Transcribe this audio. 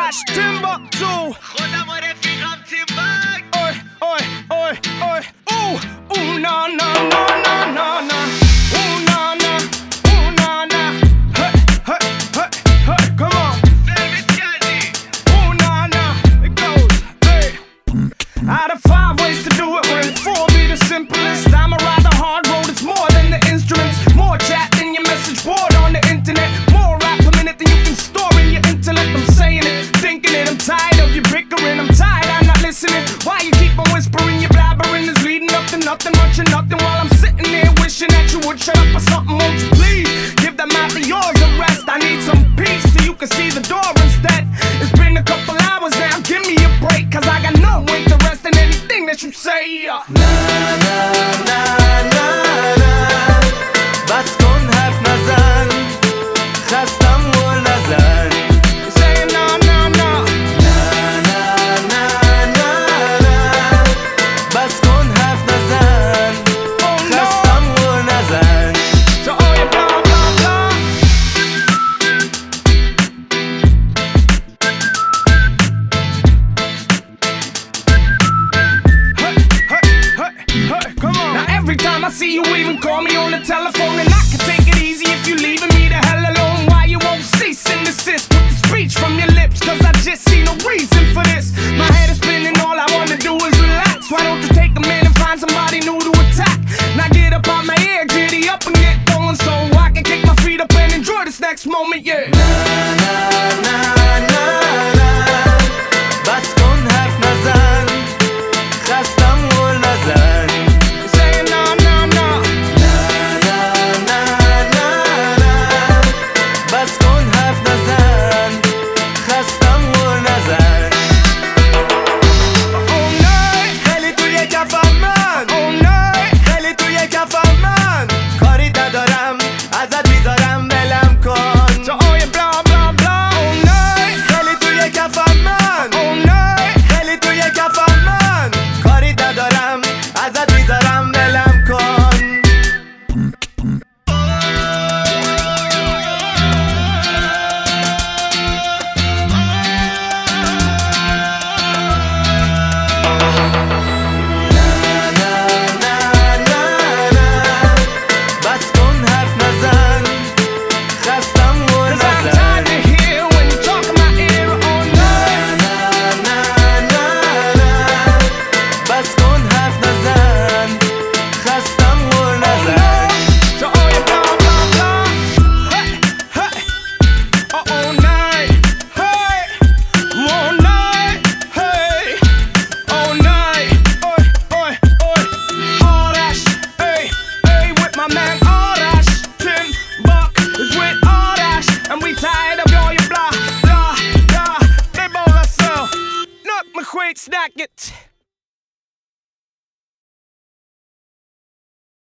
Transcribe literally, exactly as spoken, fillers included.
آرش تیمباکتو خودم و رفیقم تیمباک اوی اوی اوی اوی او او نا نا نا نا نا نا او نا نا او نا نا hey hey hey hey come on سرویس کردی او نا نا it goes hey out of five ways to do it when four be the simplest I'm a rather hard road it's more than the instruments more chat than your message board on the internet more rap per minute than you can store in your intellect I'm saying it thinking it I'm tired of you bickering I'm tired I'm not listening why you keep on whispering your blabbering is leading up to nothing much of nothing while I'm sitting there wishing that you would shut up or something won't you please give that mouth of yours a rest I need some peace so you can see the door instead it's been a couple hours now give me a break cause I got no interest in anything that you say Na na na na na بس کن حرف نزن خستم گل نزن say no no no Na na na na na بس کن حرف نزن oh no خستم گل نزن to all your blah blah blah hey hey hey hey come on now every time I see you even call me on the telephone and I can take it easy if you leaving me the hell alone why you won't cease and desist with the speech from your lips cause I just see no reason for this my head is spinning all I wanna do is relax why don't you take a minute and find somebody new to attack now get up on my ear giddy up and get going so I can kick my feet up and enjoy this next moment yeah Na na na na na بس کن حرف نزن خستم گل نزن say no no no Na na na na na بس کن حرف نزن خستم گل نزن oh no خیلی توی کفم من oh no خیلی توی کفم من کاری ندارم ازت میذارم ولم کن to all your blah blah blah oh no خیلی توی کفم من oh no خیلی توی کفم من کاری ندارم ازت میذارم ولم کن Na na na na na بس کن حرف نزن خستم گل cause I'm نزن tired to hear when you talk in my ear oh no Na na na na بس کن حرف نزن خستم گل نزن to all your blah blah blah hey hey oh oh night hey oh night hey oh night oi oi oi Arash hey hey with my man Arash Timbuk is with Arash and we tired of all your blah blah blah they both us so look McQuaid snack it